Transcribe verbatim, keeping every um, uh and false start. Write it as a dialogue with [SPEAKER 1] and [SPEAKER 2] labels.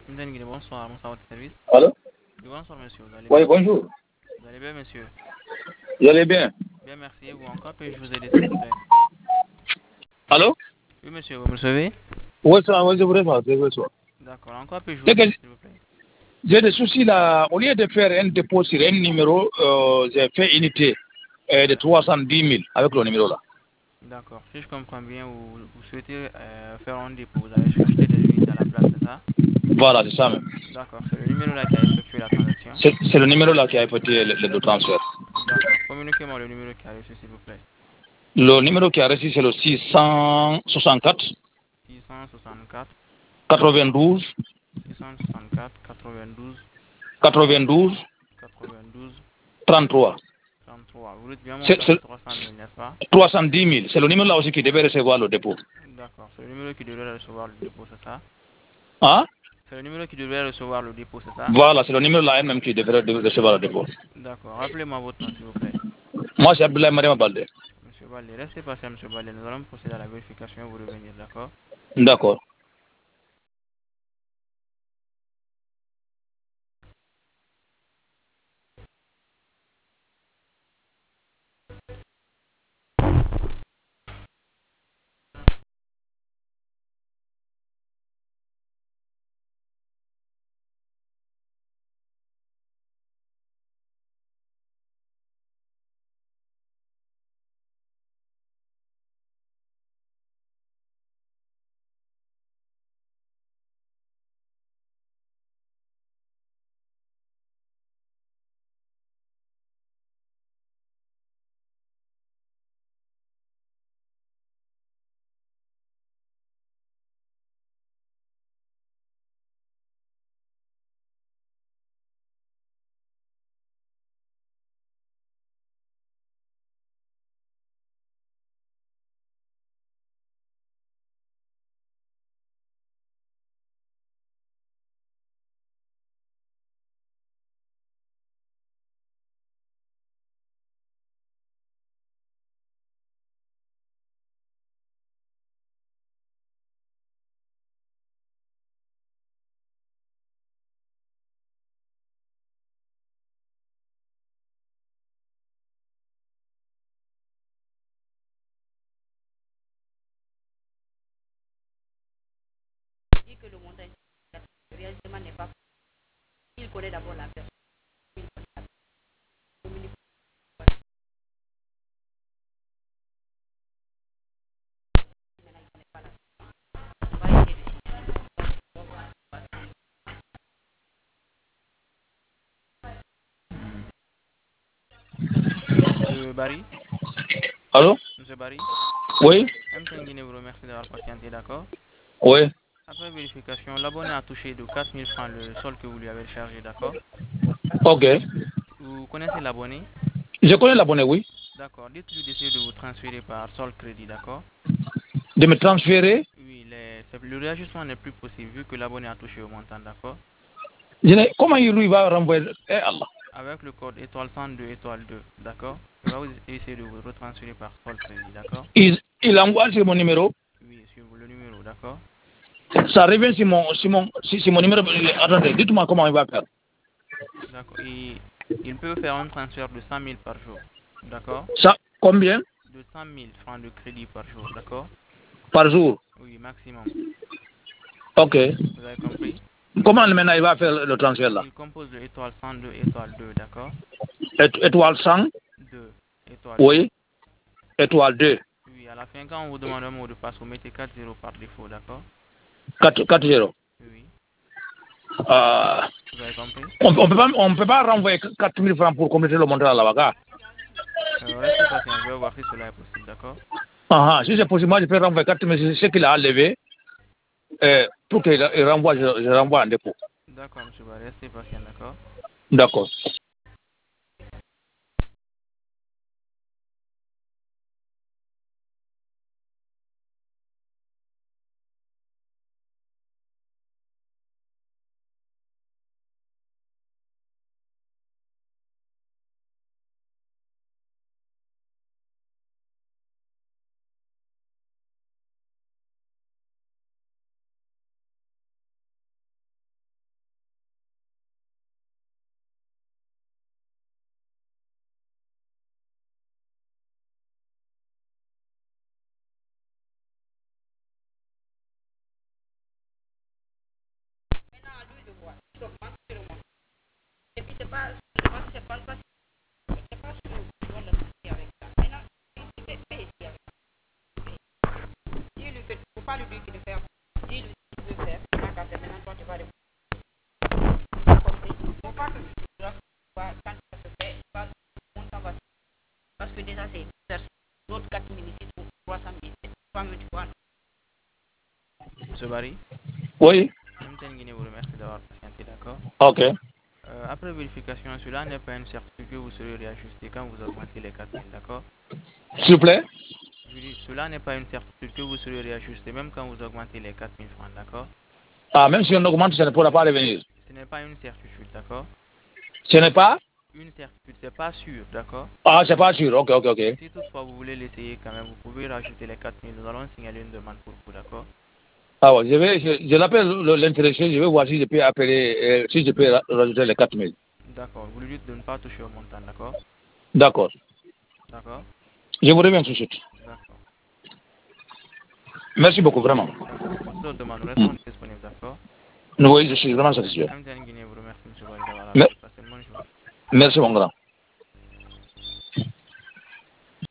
[SPEAKER 1] Mdengine, bonsoir, bonsoir votre service.
[SPEAKER 2] Allô?
[SPEAKER 1] Oui, bonsoir monsieur, vous allez
[SPEAKER 2] Oui,
[SPEAKER 1] bien?
[SPEAKER 2] bonjour.
[SPEAKER 1] Vous allez bien monsieur?
[SPEAKER 2] Vous allez bien?
[SPEAKER 1] Bien, merci. Et vous encore, puis-je vous aider s'il vous plaît?
[SPEAKER 2] Allô?
[SPEAKER 1] Oui monsieur, vous me recevez?
[SPEAKER 2] Oui, ça, oui, je voudrais voir, je voudrais voir.
[SPEAKER 1] D'accord, encore puis-je vous
[SPEAKER 2] C'est que
[SPEAKER 1] aider s'il vous plaît?
[SPEAKER 2] j'ai des soucis là. Au lieu de faire un dépôt sur un numéro, euh, j'ai fait unité euh, de trois cent dix mille avec le numéro là.
[SPEAKER 1] D'accord, si je comprends bien, vous, vous souhaitez euh, faire un dépôt, vous avez acheté des unités à la place, c'est ça?
[SPEAKER 2] Voilà, c'est ça même.
[SPEAKER 1] D'accord, c'est le numéro là qui a effectué la transaction?
[SPEAKER 2] C'est c'est le numéro là qui a effectué le, le, le transfert.
[SPEAKER 1] D'accord, communiquez-moi le numéro qui a reçu s'il vous plaît.
[SPEAKER 2] Le numéro qui a reçu, c'est le six cent soixante-quatre
[SPEAKER 1] six cent soixante-quatre,
[SPEAKER 2] quatre-vingt-douze
[SPEAKER 1] six cent soixante-quatre, quatre-vingt-douze,
[SPEAKER 2] quatre-vingt-douze
[SPEAKER 1] quatre-vingt-douze,
[SPEAKER 2] trente-trois.
[SPEAKER 1] trente-trois. Vous dites bien
[SPEAKER 2] C'est
[SPEAKER 1] montant de
[SPEAKER 2] c'est
[SPEAKER 1] trois cent mille, n'est-ce pas?
[SPEAKER 2] trois cent dix mille. C'est le numéro là aussi qui devait recevoir le dépôt.
[SPEAKER 1] D'accord, c'est le numéro qui devrait recevoir le dépôt, c'est ça?
[SPEAKER 2] Hein?
[SPEAKER 1] C'est le numéro qui devrait recevoir le dépôt, c'est ça?
[SPEAKER 2] Voilà, c'est le numéro là même qui devrait recevoir le dépôt.
[SPEAKER 1] D'accord. Rappelez-moi votre nom, s'il vous plaît.
[SPEAKER 2] Moi, c'est Abdoulaye Mariam Balde.
[SPEAKER 1] Monsieur Balde, restez patient, monsieur Balde. Nous allons procéder à la vérification et vous revenir, d'accord?
[SPEAKER 2] D'accord.
[SPEAKER 1] Monsieur Barry?
[SPEAKER 2] Allô?
[SPEAKER 1] Monsieur Barry?
[SPEAKER 2] Oui?
[SPEAKER 1] M cinq Guinée vous remercie d'avoir patienté, d'accord?
[SPEAKER 2] Oui.
[SPEAKER 1] Après vérification, l'abonné a touché de quatre mille francs le solde que vous lui avez chargé, d'accord?
[SPEAKER 2] Ok.
[SPEAKER 1] Vous connaissez l'abonné?
[SPEAKER 2] Je connais l'abonné, oui.
[SPEAKER 1] D'accord. Dites-lui d'essayer de vous transférer par solde crédit, d'accord?
[SPEAKER 2] De me transférer.
[SPEAKER 1] Oui, les- c'est- le réajustement n'est plus possible vu que l'abonné a touché au montant, d'accord?
[SPEAKER 2] Je n'ai- comment il lui va renvoyer? Eh Allah.
[SPEAKER 1] Avec le code étoile cent deux étoile deux, d'accord? Il va vous essayer de vous retransférer par solde crédit, d'accord?
[SPEAKER 2] Il, il envoie sur mon numéro.
[SPEAKER 1] Oui, sur le numéro, d'accord?
[SPEAKER 2] Ça revient sur mon, sur mon, sur, sur mon numéro. Attendez, dites-moi comment il va faire.
[SPEAKER 1] D'accord. Et il peut faire un transfert de cent mille par jour, d'accord?
[SPEAKER 2] Ça, combien?
[SPEAKER 1] De cent mille francs de crédit par jour, d'accord?
[SPEAKER 2] Par jour.
[SPEAKER 1] Oui, maximum.
[SPEAKER 2] Ok.
[SPEAKER 1] Vous avez compris?
[SPEAKER 2] Comment maintenant il va faire le transfert là?
[SPEAKER 1] Il compose de étoile cent deux étoile deux, d'accord?
[SPEAKER 2] Ét- Étoile cent.
[SPEAKER 1] deux étoile deux.
[SPEAKER 2] Oui. Étoile deux.
[SPEAKER 1] Oui, à la fin, quand on vous demande un mot de passe, vous mettez quatre zéro par défaut, d'accord?
[SPEAKER 2] quatre, quatre zéro.
[SPEAKER 1] Oui,
[SPEAKER 2] Euh,
[SPEAKER 1] vous avez compris?
[SPEAKER 2] on ne peut, pas- on peut pas renvoyer quatre mille francs pour compléter le montant là-bas.
[SPEAKER 1] Alors, restez patient, je vais voir si cela est possible, d'accord?
[SPEAKER 2] Ah, ah, si c'est possible, moi je peux renvoyer quatre mille, c'est ce qu'il a enlevé. Euh, pour qu'il il renvoie, je, je renvoie en dépôt.
[SPEAKER 1] D'accord, monsieur Barry, restez patient, d'accord?
[SPEAKER 2] D'accord.
[SPEAKER 3] c'est pas, je pense que c'est pas, pas, c'est pas sûr que doit le souci avec ça. Maintenant, il fait fait ici avec ça. Dis-lui que, faut pas lui dire qu'il de faire, dis-lui ce qu'il veut faire, il n'a qu'à faire, maintenant toi tu vas répondre. Tu as compris? Faut pas que tu dois, quand ça se fait, pas, ça va. Parce que déjà c'est l'autre quatre mille ici pour trois cent mille, trois mille tu vois.
[SPEAKER 1] Monsieur Barry,
[SPEAKER 2] Oui.
[SPEAKER 1] M T N Guinée vous remercie d'avoir patienté, d'accord.
[SPEAKER 2] Ok.
[SPEAKER 1] Euh, après vérification, cela n'est pas une certitude que vous serez réajusté quand vous augmentez les quatre mille, d'accord.
[SPEAKER 2] S'il vous plaît.
[SPEAKER 1] Je dis, cela n'est pas une certitude que vous serez réajusté même quand vous augmentez les quatre mille francs, d'accord.
[SPEAKER 2] Ah, même si on augmente, ça ne pourra pas revenir.
[SPEAKER 1] Ce n'est pas une certitude, d'accord.
[SPEAKER 2] Ce n'est pas
[SPEAKER 1] Une certitude, c'est pas sûr, d'accord.
[SPEAKER 2] Ah, c'est pas sûr. Ok, ok, ok.
[SPEAKER 1] Si toutefois vous voulez l'essayer quand même, vous pouvez rajouter les quatre mille. Nous allons signaler une demande pour vous, d'accord.
[SPEAKER 2] Ah ouais, je vais, je, je l'appelle le- l'intéressé, je vais voir si je peux appeler, euh, si je peux ra- rajouter les quatre mille.
[SPEAKER 1] D'accord, vous lui dites de ne pas toucher au montant, d'accord.
[SPEAKER 2] D'accord.
[SPEAKER 1] D'accord.
[SPEAKER 2] Je vous reviens tout de suite.
[SPEAKER 1] D'accord.
[SPEAKER 2] Merci beaucoup, vraiment.
[SPEAKER 1] D'accord. Pour toute autre demande, nous
[SPEAKER 2] Mm.
[SPEAKER 1] restons disponibles, d'accord.
[SPEAKER 2] Oui, je suis vraiment satisfait.
[SPEAKER 1] M T N Guinée vous remercie, M. Barry, d'avoir
[SPEAKER 2] Me-
[SPEAKER 1] appelé. Passez une bonne journée.
[SPEAKER 2] Merci, mon grand.